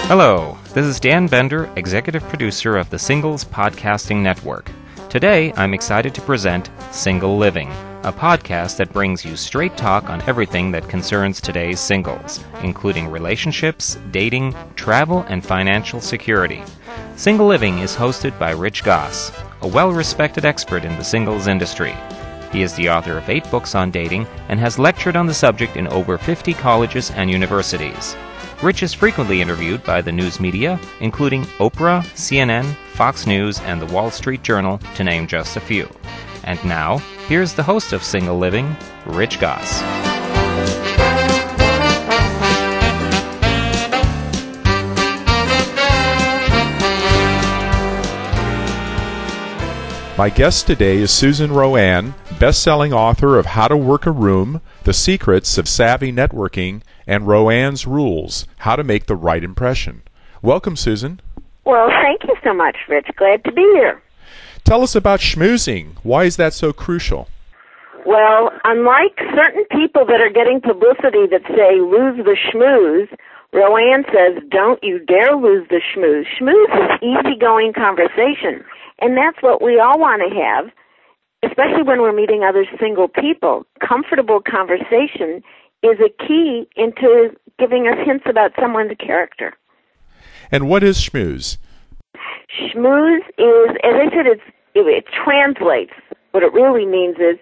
Hello, this is Dan Bender, executive producer of the Singles Podcasting Network. Today, I'm excited to present Single Living, a podcast that brings you straight talk on everything that concerns today's singles, including relationships, dating, travel, and financial security. Single Living is hosted by Rich Goss, a well-respected expert in the singles industry. He is the author of 8 books on dating and has lectured on the subject in over 50 colleges and universities. Rich is frequently interviewed by the news media, including Oprah, CNN, Fox News, and the Wall Street Journal, to name just a few. And now, here's the host of Single Living, Rich Goss. My guest today is Susan RoAne, best-selling author of How to Work a Room, The Secrets of Savvy Networking, and RoAne's Rules, How to Make the Right Impression. Welcome, Susan. Well, thank you so much, Rich. Glad to be here. Tell us about schmoozing. Why is that so crucial? Well, unlike certain people that are getting publicity that say, lose the schmooze, RoAne says, don't you dare lose the schmooze. Schmooze is easygoing conversation, and that's what we all want to have, especially when we're meeting other single people. Comfortable conversation is a key into giving us hints about someone's character. And what is schmooze? Schmooze is, as I said, it translates. What it really means is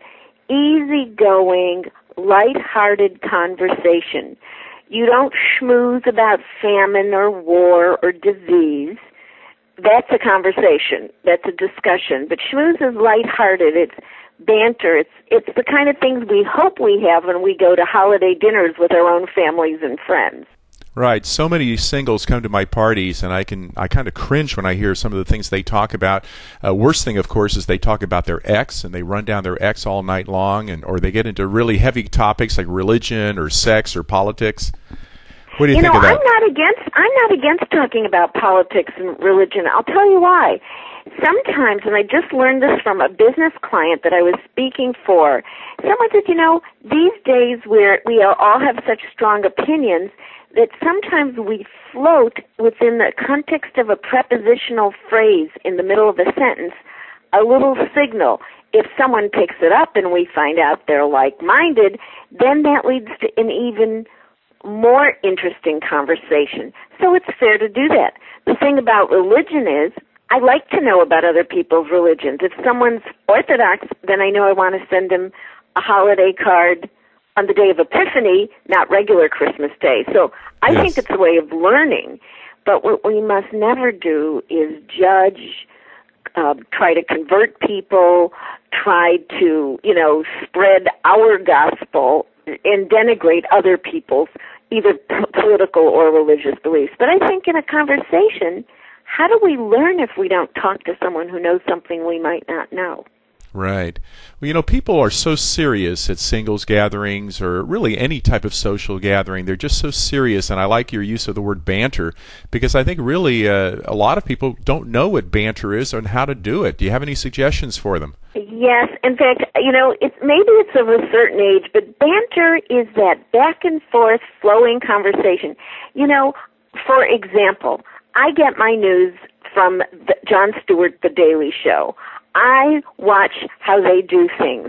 easygoing, light-hearted conversation. You don't schmooze about famine or war or disease. That's a conversation. That's a discussion. But schmooze is light-hearted. It's banter. It's the kind of things we hope we have when we go to holiday dinners with our own families and friends. Right. So many singles come to my parties, and I kind of cringe when I hear some of the things they talk about. Worst thing, of course, is they talk about their ex, and they run down their ex all night long, or they get into really heavy topics like religion or sex or politics. What do you think of that? I'm not against talking about politics and religion. I'll tell you why. Sometimes, and I just learned this from a business client that I was speaking for, someone said, these days where we all have such strong opinions, that sometimes we float within the context of a prepositional phrase in the middle of a sentence, a little signal. If someone picks it up and we find out they're like-minded, then that leads to an even more interesting conversation. So it's fair to do that. The thing about religion is, I like to know about other people's religions. If someone's Orthodox, then I know I want to send them a holiday card on the day of Epiphany, not regular Christmas Day. So I think it's a way of learning. But what we must never do is judge, try to convert people, try to, spread our gospel and denigrate other people's either political or religious beliefs. But I think in a conversation, how do we learn if we don't talk to someone who knows something we might not know? Right. Well, people are so serious at singles gatherings or really any type of social gathering. They're just so serious, and I like your use of the word banter because I think really a lot of people don't know what banter is and how to do it. Do you have any suggestions for them? Yes. In fact, maybe it's of a certain age, but banter is that back and forth flowing conversation. For example, I get my news from Jon Stewart, The Daily Show. I watch how they do things.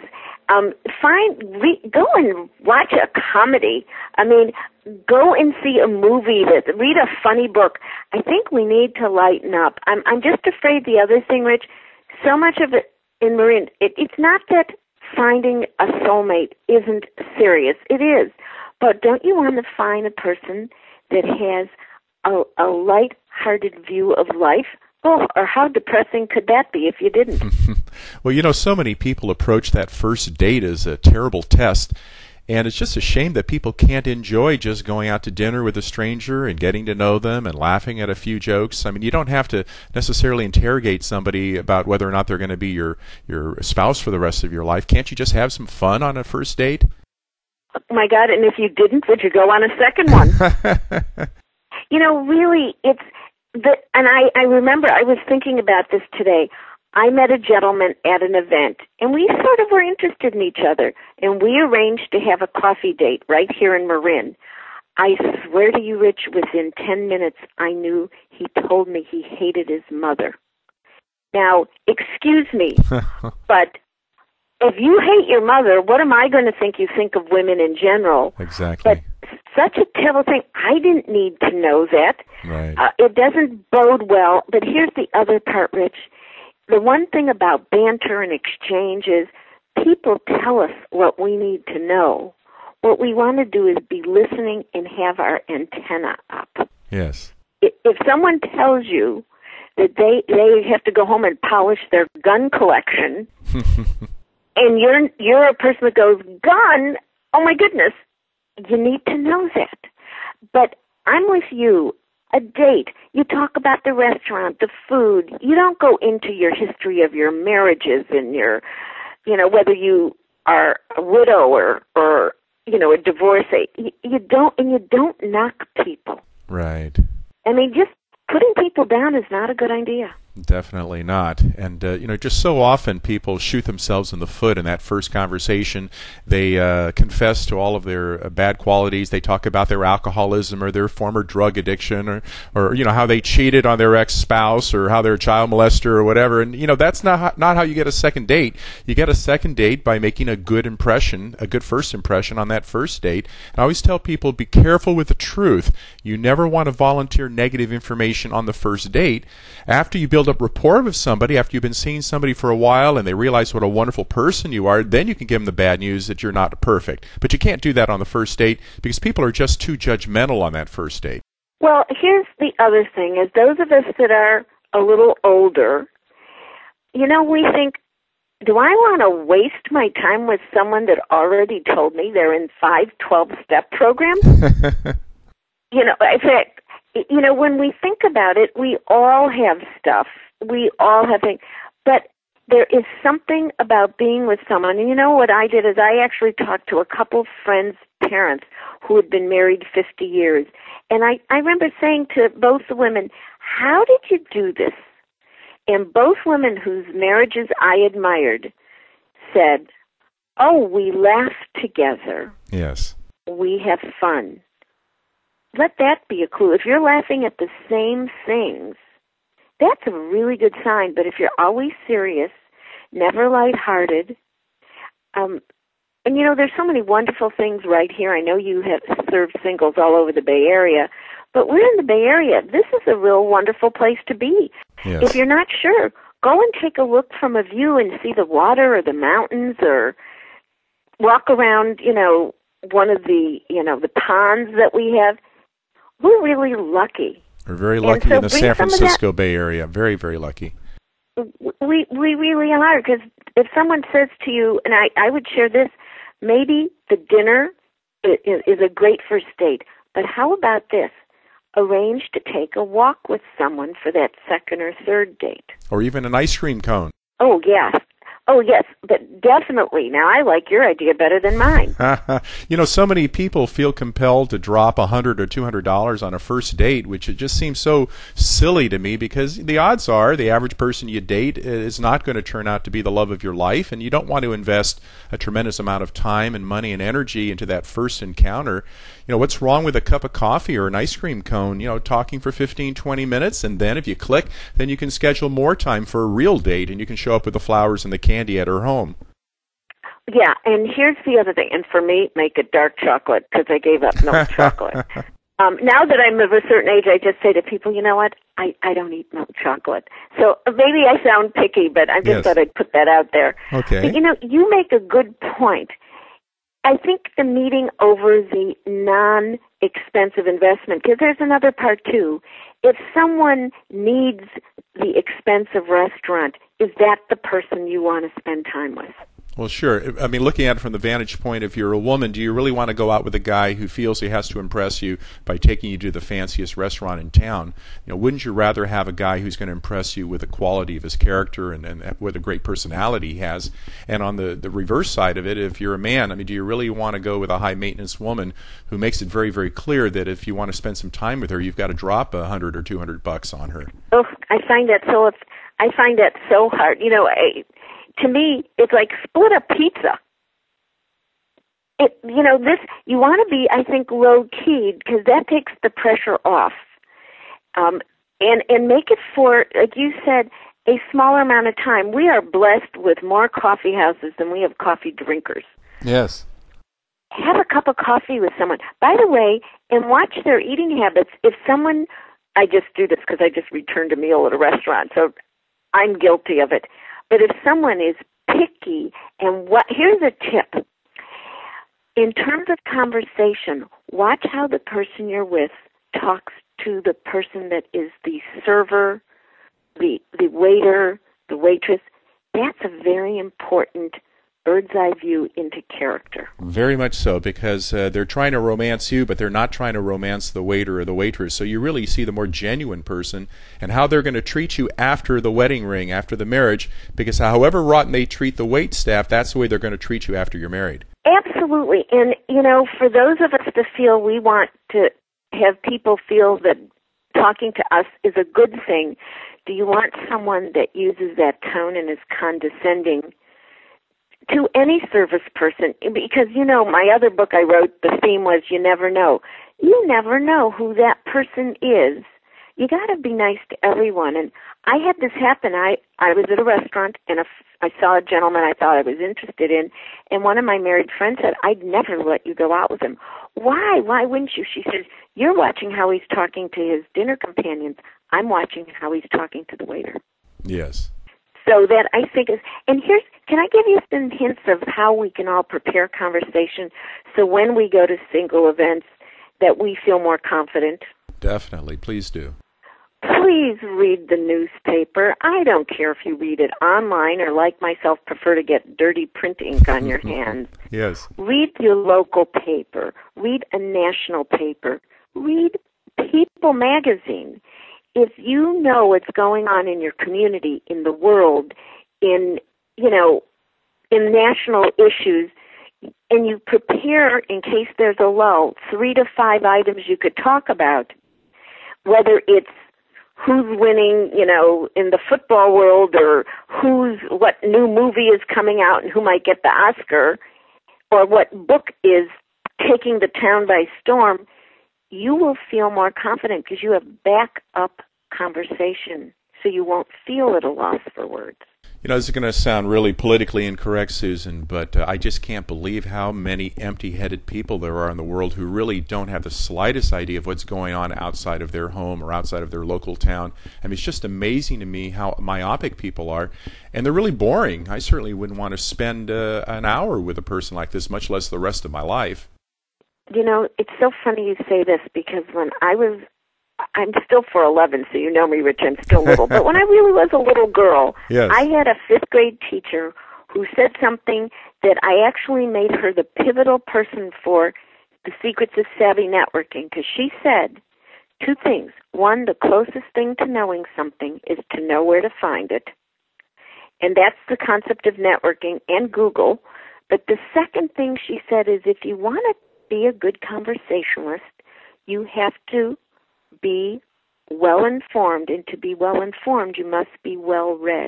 Go and watch a comedy. Go and see a movie. Read a funny book. I think we need to lighten up. I'm just afraid the other thing, Rich, so much of it in Marin, it's not that finding a soulmate isn't serious. It is. But don't you want to find a person that has a light-hearted view of life? Oh, or how depressing could that be if you didn't? Well, so many people approach that first date as a terrible test, and it's just a shame that people can't enjoy just going out to dinner with a stranger and getting to know them and laughing at a few jokes. You don't have to necessarily interrogate somebody about whether or not they're going to be your spouse for the rest of your life. Can't you just have some fun on a first date? Oh, my God, and if you didn't, would you go on a second one? Really, and I remember I was thinking about this today. I met a gentleman at an event, and we sort of were interested in each other, and we arranged to have a coffee date right here in Marin. I swear to you, Rich, within 10 minutes, I knew he told me he hated his mother. Now, excuse me, but if you hate your mother, what am I going to think you think of women in general? Exactly. But such a terrible thing. I didn't need to know that. Right. It doesn't bode well. But here's the other part, Rich. The one thing about banter and exchange is people tell us what we need to know. What we want to do is be listening and have our antenna up. Yes. If someone tells you that they have to go home and polish their gun collection, and you're a person that goes, gun? Oh, my goodness. You need to know that. But I'm with you. A date. You talk about the restaurant, the food. You don't go into your history of your marriages and your, whether you are a widow or a divorcee. You don't knock people. Right. I mean, just putting people down is not a good idea. Definitely not. And, just so often people shoot themselves in the foot in that first conversation. They confess to all of their bad qualities. They talk about their alcoholism or their former drug addiction or how they cheated on their ex-spouse or how they're a child molester or whatever. And, that's not how you get a second date. You get a second date by making a good impression, a good first impression on that first date. And I always tell people, be careful with the truth. You never want to volunteer negative information on the first date. After you build up rapport with somebody, after you've been seeing somebody for a while and they realize what a wonderful person you are, then you can give them the bad news that you're not perfect. But you can't do that on the first date because people are just too judgmental on that first date. Well, here's the other thing, is those of us that are a little older, we think, do I want to waste my time with someone that already told me they're in 5 12-step programs? In fact, when we think about it, we all have stuff. We all have things. But there is something about being with someone. And what I did is I actually talked to a couple of friends' parents who had been married 50 years. And I remember saying to both the women, how did you do this? And both women whose marriages I admired said, oh, we laugh together. Yes. We have fun. Let that be a clue. If you're laughing at the same things, that's a really good sign. But if you're always serious, never lighthearted, and there's so many wonderful things right here. I know you have served singles all over the Bay Area, but we're in the Bay Area. This is a real wonderful place to be. Yes. If you're not sure, go and take a look from a view and see the water or the mountains, or walk around, one of the, the ponds that we have. We're really lucky. We're very lucky in the San Francisco Bay Area. Very, very lucky. We really are, because if someone says to you, and I would share this, maybe the dinner is a great first date, but how about this? Arrange to take a walk with someone for that second or third date. Or even an ice cream cone. Oh, yes. Oh, yes, but definitely. Now, I like your idea better than mine. So many people feel compelled to drop $100 or $200 on a first date, which it just seems so silly to me, because the odds are the average person you date is not going to turn out to be the love of your life, and you don't want to invest a tremendous amount of time and money and energy into that first encounter. What's wrong with a cup of coffee or an ice cream cone, talking for 15, 20 minutes, and then if you click, then you can schedule more time for a real date, and you can show up with the flowers and the candy at her home. Yeah, and here's the other thing. And for me, make it dark chocolate, because I gave up milk chocolate. Now that I'm of a certain age, I just say to people, you know what? I don't eat milk chocolate. So maybe I sound picky, but I just thought I'd put that out there. Okay. But, you make a good point. I think the meeting over the non-expensive investment, because there's another part too. If someone needs the expensive restaurant, is that the person you want to spend time with? Well, sure. I mean, looking at it from the vantage point, if you're a woman, do you really want to go out with a guy who feels he has to impress you by taking you to the fanciest restaurant in town? Wouldn't you rather have a guy who's going to impress you with the quality of his character and with a great personality he has? And on the reverse side of it, if you're a man, do you really want to go with a high-maintenance woman who makes it very, very clear that if you want to spend some time with her, you've got to drop $100 or $200 on her? Oh, I find that so hard. To me, it's like split a pizza. this, you want to be, I think, low-keyed, because that takes the pressure off. And make it for, like you said, a smaller amount of time. We are blessed with more coffee houses than we have coffee drinkers. Yes. Have a cup of coffee with someone. By the way, and watch their eating habits. If someone, I just do this because I just returned a meal at a restaurant, so I'm guilty of it. But if someone is picky, here's a tip. In terms of conversation, watch how the person you're with talks to the person that is the server, the waiter, the waitress. That's a very important bird's eye view into character. Very much so, because they're trying to romance you, but they're not trying to romance the waiter or the waitress. So you really see the more genuine person and how they're going to treat you after the wedding ring, after the marriage, because however rotten they treat the wait staff, that's the way they're going to treat you after you're married. Absolutely. And, for those of us that feel we want to have people feel that talking to us is a good thing, do you want someone that uses that tone and is condescending to any service person? Because, my other book I wrote, the theme was you never know. You never know who that person is. You got to be nice to everyone. And I had this happen. I was at a restaurant, and I saw a gentleman I thought I was interested in, and one of my married friends said, I'd never let you go out with him. Why? Why wouldn't you? She says, you're watching how he's talking to his dinner companions. I'm watching how he's talking to the waiter. Yes. So that I think is, and can I give you some hints of how we can all prepare conversation so when we go to single events that we feel more confident? Definitely. Please do. Please read the newspaper. I don't care if you read it online or, like myself, prefer to get dirty print ink on your hands. Yes. Read your local paper. Read a national paper. Read People magazine. If you know what's going on in your community, in the world, in national issues, and you prepare in case there's a lull, 3 to 5 items you could talk about, whether it's who's winning, in the football world, or what new movie is coming out and who might get the Oscar, or what book is taking the town by storm, you will feel more confident because you have backup conversation, so you won't feel at a loss for words. This is going to sound really politically incorrect, Susan, but I just can't believe how many empty-headed people there are in the world who really don't have the slightest idea of what's going on outside of their home or outside of their local town. I mean, it's just amazing to me how myopic people are, and they're really boring. I certainly wouldn't want to spend an hour with a person like this, much less the rest of my life. It's so funny you say this, because when I'm still 4'11", so you know me, Rich, I'm still little. But when I really was a little girl, yes. I had a 5th grade teacher who said something that I actually made her the pivotal person for the Secrets of Savvy Networking, because she said 2 things. 1, the closest thing to knowing something is to know where to find it. And that's the concept of networking and Google. But the second thing she said is if you want to be a good conversationalist, you have to be well-informed, and to be well-informed, you must be well-read.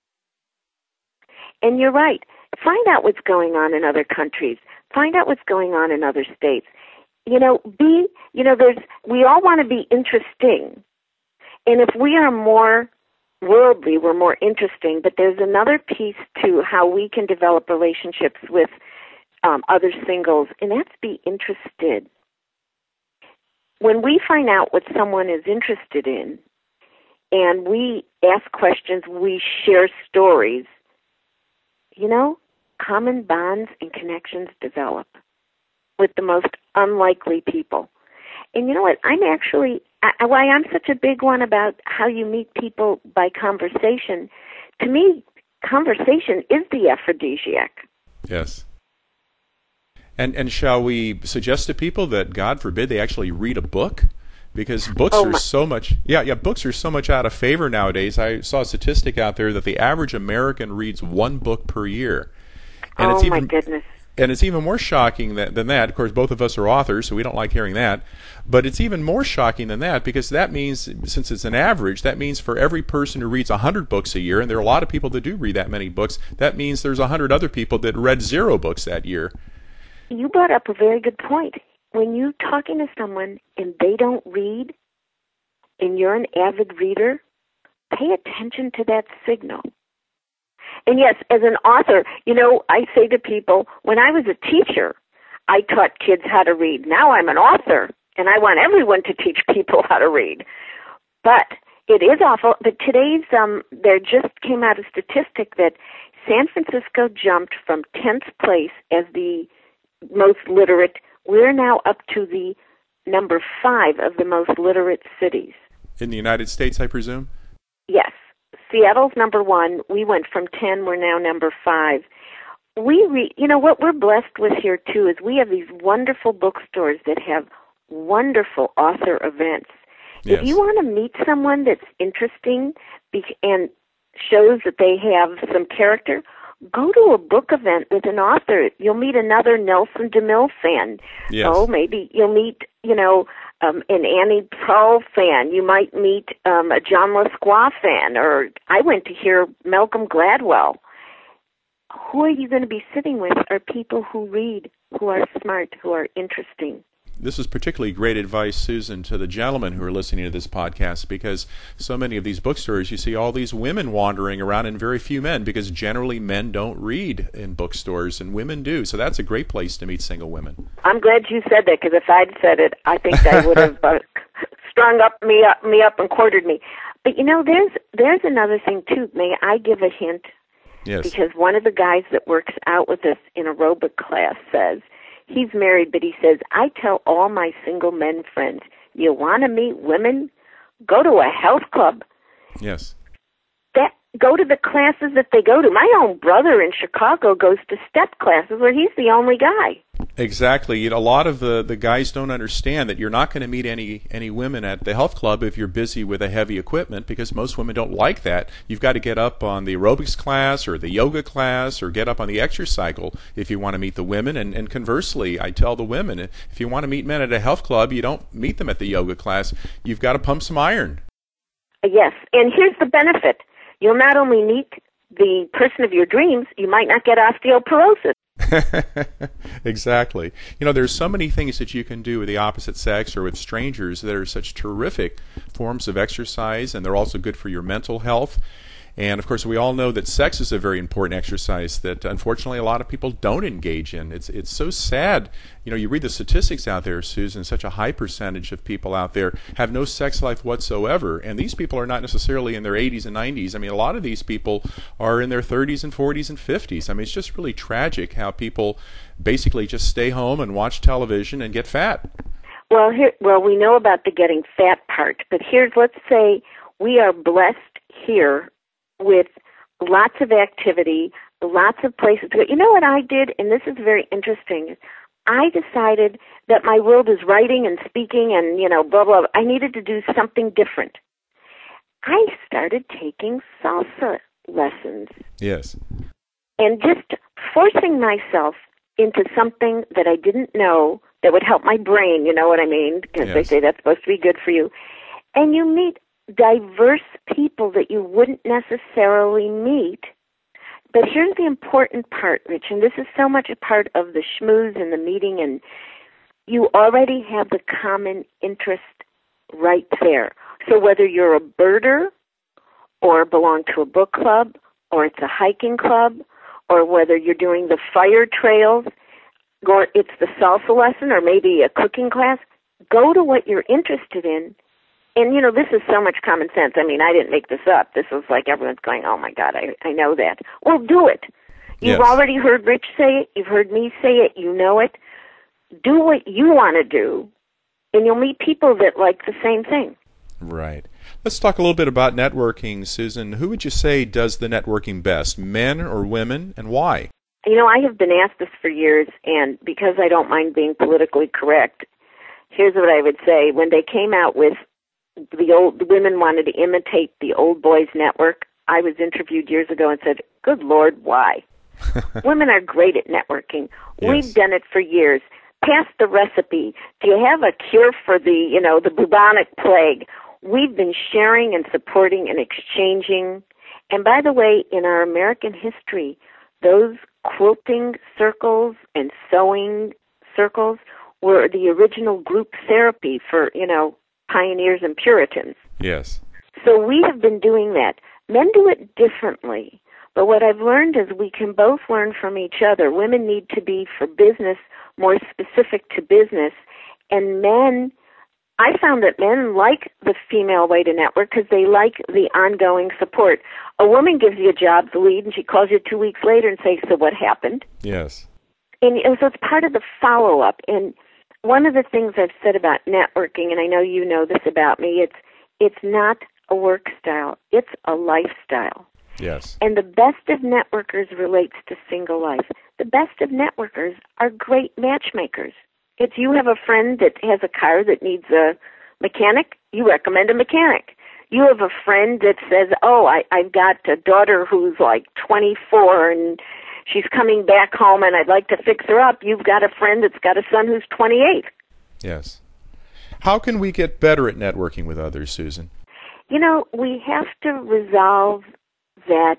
And you're right. Find out what's going on in other countries. Find out what's going on in other states. We all want to be interesting. And if we are more worldly, we're more interesting. But there's another piece to how we can develop relationships with other singles, and that's be interested. When we find out what someone is interested in, and we ask questions, we share stories, common bonds and connections develop with the most unlikely people. And you know what? Why I'm such a big one about how you meet people by conversation, to me, conversation is the aphrodisiac. Yes. And shall we suggest to people that, God forbid, they actually read a book? Because books are so much, books are so much out of favor nowadays. I saw a statistic out there that the average American reads 1 book per year. And my goodness. And it's even more shocking than that. Of course, both of us are authors, so we don't like hearing that. But it's even more shocking than that, because that means, since it's an average, that means for every person who reads 100 books a year, and there are a lot of people that do read that many books, that means there's 100 other people that read 0 books that year. you brought up a very good point. When you're talking to someone and they don't read, and you're an avid reader, pay attention to that signal. And yes, as an author, I say to people, when I was a teacher, I taught kids how to read. Now I'm an author, and I want everyone to teach people how to read. But it is awful. But today's, there just came out a statistic that San Francisco jumped from 10th place as the most literate. We're now up to the number 5 of the most literate cities. In the United States, I presume? Yes. Seattle's number 1. We went from 10. We're now number 5. What we're blessed with here, too, is we have these wonderful bookstores that have wonderful author events. Yes. If you want to meet someone that's interesting and shows that they have some character, go to a book event with an author. You'll meet another Nelson DeMille fan. Yes. Oh, maybe you'll meet, an Annie Proulx fan. You might meet a John LaSquaw fan. Or I went to hear Malcolm Gladwell. Who are you going to be sitting with are people who read, who are smart, who are interesting. This is particularly great advice, Susan, to the gentlemen who are listening to this podcast, because so many of these bookstores, you see all these women wandering around and very few men, because generally men don't read in bookstores and women do. So that's a great place to meet single women. I'm glad you said that, because if I'd said it, I think I would have strung me up and quartered me. But there's another thing too. May I give a hint? Yes. Because one of the guys that works out with us in aerobic class says, he's married, but he says, I tell all my single men friends, you want to meet women? Go to a health club. Yes. Go to the classes that they go to. My own brother in Chicago goes to step classes where he's the only guy. Exactly. A lot of the guys don't understand that you're not going to meet any women at the health club if you're busy with a heavy equipment, because most women don't like that. You've got to get up on the aerobics class or the yoga class or get up on the exercise cycle if you want to meet the women. And conversely, I tell the women, if you want to meet men at a health club, you don't meet them at the yoga class. You've got to pump some iron. Yes, and here's the benefit. You'll not only meet the person of your dreams, you might not get osteoporosis. Exactly. There's so many things that you can do with the opposite sex or with strangers that are such terrific forms of exercise, and they're also good for your mental health. And, of course, we all know that sex is a very important exercise that, unfortunately, a lot of people don't engage in. It's so sad. You read the statistics out there, Susan, such a high percentage of people out there have no sex life whatsoever. And these people are not necessarily in their 80s and 90s. I mean, a lot of these people are in their 30s and 40s and 50s. I mean, it's just really tragic how people basically just stay home and watch television and get fat. Well, we know about the getting fat part. But let's say we are blessed here with lots of activity, lots of places to go. You know what I did, and this is very interesting, I decided that my world is writing and speaking and, blah, blah, blah. I needed to do something different. I started taking salsa lessons. Yes. And just forcing myself into something that I didn't know that would help my brain, you know what I mean? Because yes. They say that's supposed to be good for you. And you meet diverse people that you wouldn't necessarily meet. But here's the important part, Rich, and this is so much a part of the schmooze and the meeting, and you already have the common interest right there. So whether you're a birder or belong to a book club or it's a hiking club or whether you're doing the fire trails or it's the salsa lesson or maybe a cooking class, go to what you're interested in. And, this is so much common sense. I mean, I didn't make this up. This was like everyone's going, oh, my God, I know that. Well, do it. You've already heard Rich say it. You've heard me say it. You know it. Do what you want to do, and you'll meet people that like the same thing. Right. Let's talk a little bit about networking, Susan. Who would you say does the networking best, men or women, and why? I have been asked this for years, and because I don't mind being politically correct, here's what I would say. When they came out with the women wanted to imitate the old boys network, I was interviewed years ago and said, good Lord, why? Women are great at networking. Yes. We've done it for years. Pass the recipe. Do you have a cure for the bubonic plague? We've been sharing and supporting and exchanging. And by the way, in our American history, those quilting circles and sewing circles were the original group therapy for, pioneers and Puritans. Yes. So we have been doing that. Men do it differently. But what I've learned is we can both learn from each other. Women need to be, for business, more specific to business. And men, I found that men like the female way to network because they like the ongoing support. A woman gives you a job to lead, and she calls you 2 weeks later and says, so what happened? Yes. And so it's part of the follow-up. And one of the things I've said about networking, and I know you know this about me, it's not a work style. It's a lifestyle. Yes. And the best of networkers relates to single life. The best of networkers are great matchmakers. If you have a friend that has a car that needs a mechanic, you recommend a mechanic. You have a friend that says, I've got a daughter who's like 24 and she's coming back home and I'd like to fix her up. You've got a friend that's got a son who's 28. Yes. How can we get better at networking with others, Susan? We have to resolve that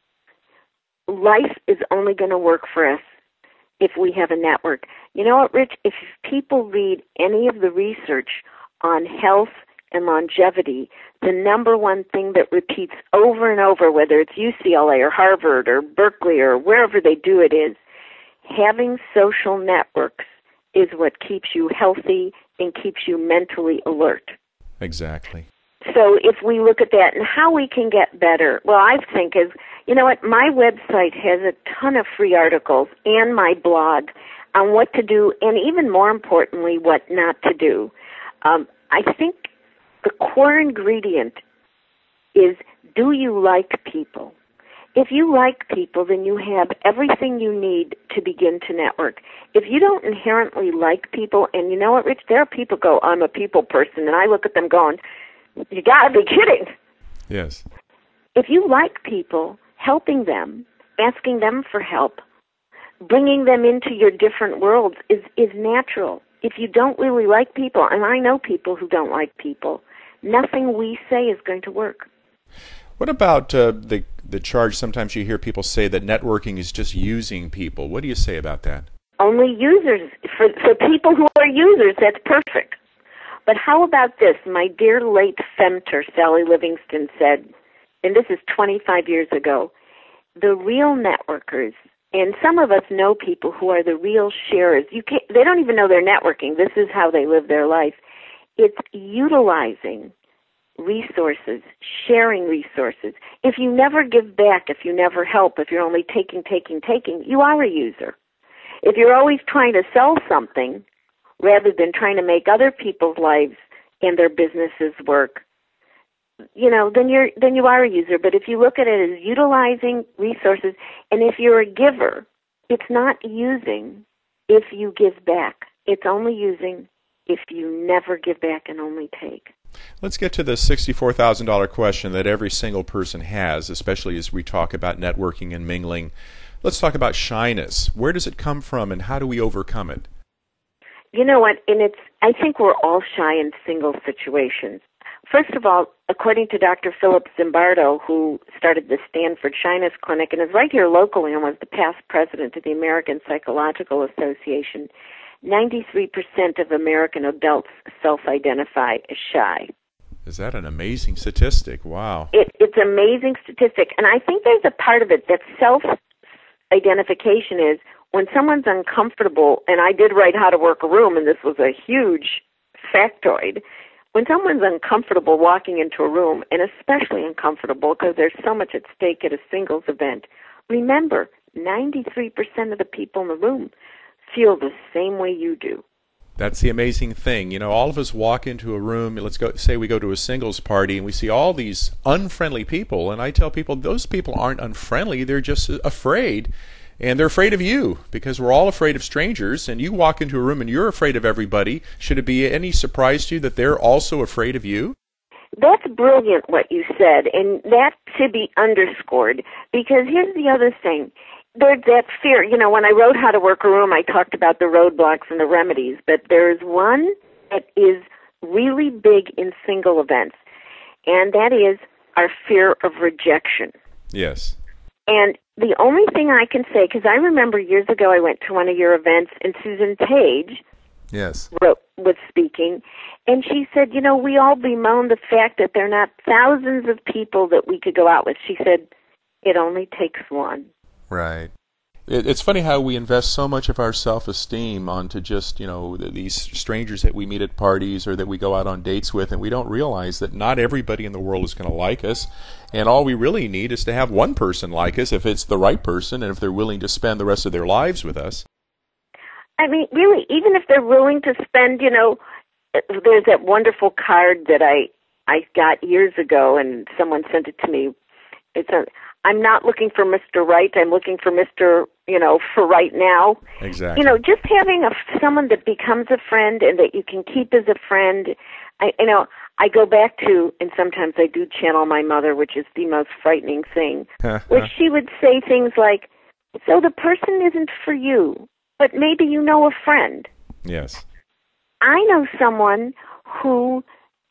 life is only going to work for us if we have a network. You know what, Rich? If people read any of the research on health and longevity, the number one thing that repeats over and over, whether it's UCLA or Harvard or Berkeley or wherever they do it, is having social networks is what keeps you healthy and keeps you mentally alert. Exactly. So if we look at that and how we can get better, well, I think is, my website has a ton of free articles and my blog on what to do and even more importantly, what not to do. I think the core ingredient is, do you like people? If you like people, then you have everything you need to begin to network. If you don't inherently like people, and you know what, Rich, there are people go, I'm a people person, and I look at them going, you gotta be kidding. Yes. If you like people, helping them, asking them for help, bringing them into your different worlds is natural. If you don't really like people, and I know people who don't like people, nothing we say is going to work. What about the charge sometimes you hear people say that networking is just using people? What do you say about that? Only users. For people who are users, that's perfect. But how about this? My dear late femtor, Sally Livingston, said, and this is 25 years ago, the real networkers, and some of us know people who are the real sharers. They don't even know they're networking. This is how they live their life. It's utilizing resources, sharing resources. If you never give back, if you never help, if you're only taking, you are a user. If you're always trying to sell something, rather than trying to make other people's lives and their businesses work, then you are a user. But if you look at it as utilizing resources, and if you're a giver, it's not using if you give back. It's only using if you never give back and only take. Let's get to the $64,000 question that every single person has, especially as we talk about networking and mingling. Let's talk about shyness. Where does it come from and how do we overcome it? You know what, I think we're all shy in single situations. First of all, according to Dr. Philip Zimbardo, who started the Stanford Shyness Clinic and is right here locally and was the past president of the American Psychological Association, 93% of American adults self-identify as shy. Is that an amazing statistic? Wow. It's an amazing statistic. And I think there's a part of it that self-identification is when someone's uncomfortable, and I did write How to Work a Room, and this was a huge factoid. When someone's uncomfortable walking into a room, and especially uncomfortable because there's so much at stake at a singles event, remember, 93% of the people in the room feel the same way you do. That's the amazing thing. All of us walk into a room, say we go to a singles party, and we see all these unfriendly people, and I tell people those people aren't unfriendly, they're just afraid. And they're afraid of you because we're all afraid of strangers, and you walk into a room and you're afraid of everybody. Should it be any surprise to you that they're also afraid of you? That's brilliant what you said, and that should be underscored because here's the other thing. There's that fear. When I wrote How to Work a Room, I talked about the roadblocks and the remedies, but there's one that is really big in single events, and that is our fear of rejection. Yes. And the only thing I can say, because I remember years ago I went to one of your events, and Susan Page Yes. was speaking, and she said, we all bemoan the fact that there are not thousands of people that we could go out with. She said, it only takes one. Right. It's funny how we invest so much of our self-esteem onto just, these strangers that we meet at parties or that we go out on dates with, and we don't realize that not everybody in the world is going to like us, and all we really need is to have one person like us if it's the right person and if they're willing to spend the rest of their lives with us. I mean, really, even if they're willing to spend, there's that wonderful card that I got years ago, and someone sent it to me. I'm not looking for Mr. Right. I'm looking for Mr. For right now. Exactly. Just having someone that becomes a friend and that you can keep as a friend. I go back to, and sometimes I do channel my mother, which is the most frightening thing, where she would say things like, so the person isn't for you, but maybe you know a friend. Yes. I know someone who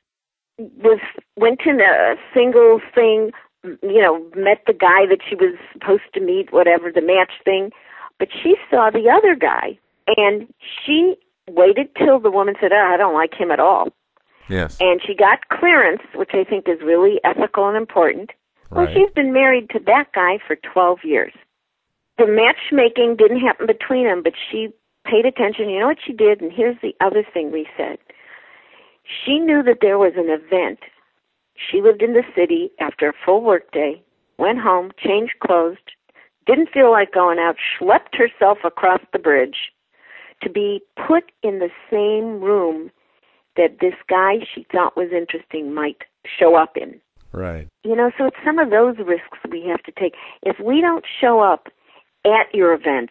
went to a single thing, met the guy that she was supposed to meet, whatever, the match thing, but she saw the other guy, and she waited till the woman said, I don't like him at all. Yes. And she got clearance, which I think is really ethical and important. Well, Right. she's been married to that guy for 12 years. The matchmaking didn't happen between them, but she paid attention. You know what she did? And here's the other thing we said. She knew that there was an event. She lived in the city after a full workday, went home, changed clothes, didn't feel like going out, schlepped herself across the bridge to be put in the same room that this guy she thought was interesting might show up in. Right. So it's some of those risks we have to take. If we don't show up at your events,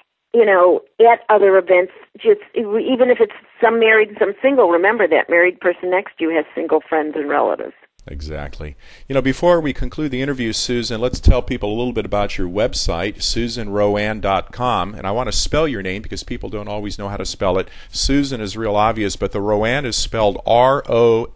at other events, just even if it's some married, some single, remember that married person next to you has single friends and relatives. Exactly. Before we conclude the interview, Susan, let's tell people a little bit about your website, SusanRowan.com. And I want to spell your name because people don't always know how to spell it. Susan is real obvious, but the Rowan is spelled ROANE.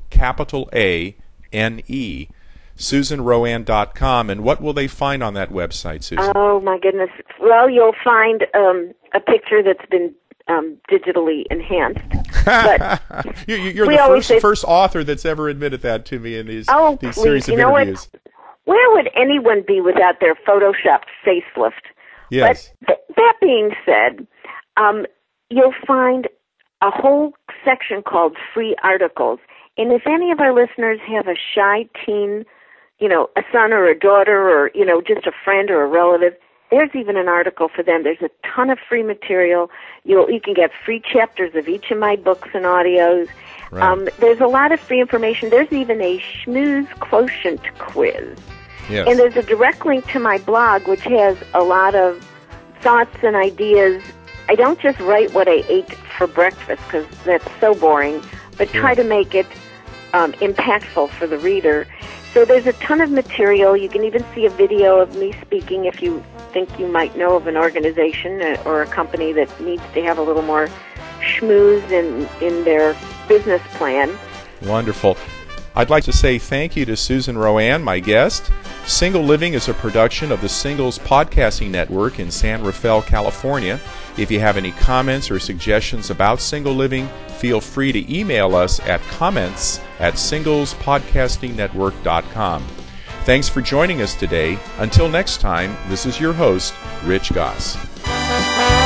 SusanRowan.com. And what will they find on that website, Susan? Oh, my goodness. Well, you'll find a picture that's been digitally enhanced. But You're the first author that's ever admitted that to me in these series of interviews. Where would anyone be without their photoshopped facelift? Yes. But that being said, you'll find a whole section called free articles. And if any of our listeners have a shy teen, a son or a daughter or, just a friend or a relative, there's even an article for them. There's a ton of free material. You can get free chapters of each of my books and audios. Right. There's a lot of free information. There's even a schmooze quotient quiz. Yes. And there's a direct link to my blog, which has a lot of thoughts and ideas. I don't just write what I ate for breakfast, because that's so boring, but try to make it impactful for the reader. So there's a ton of material. You can even see a video of me speaking if you think you might know of an organization or a company that needs to have a little more schmooze in their business plan. Wonderful. I'd like to say thank you to Susan Rowan, my guest. Single Living is a production of the Singles Podcasting Network in San Rafael, California. If you have any comments or suggestions about Single Living, feel free to email us at comments@singlespodcastingnetwork.com. Thanks for joining us today. Until next time, this is your host, Rich Goss.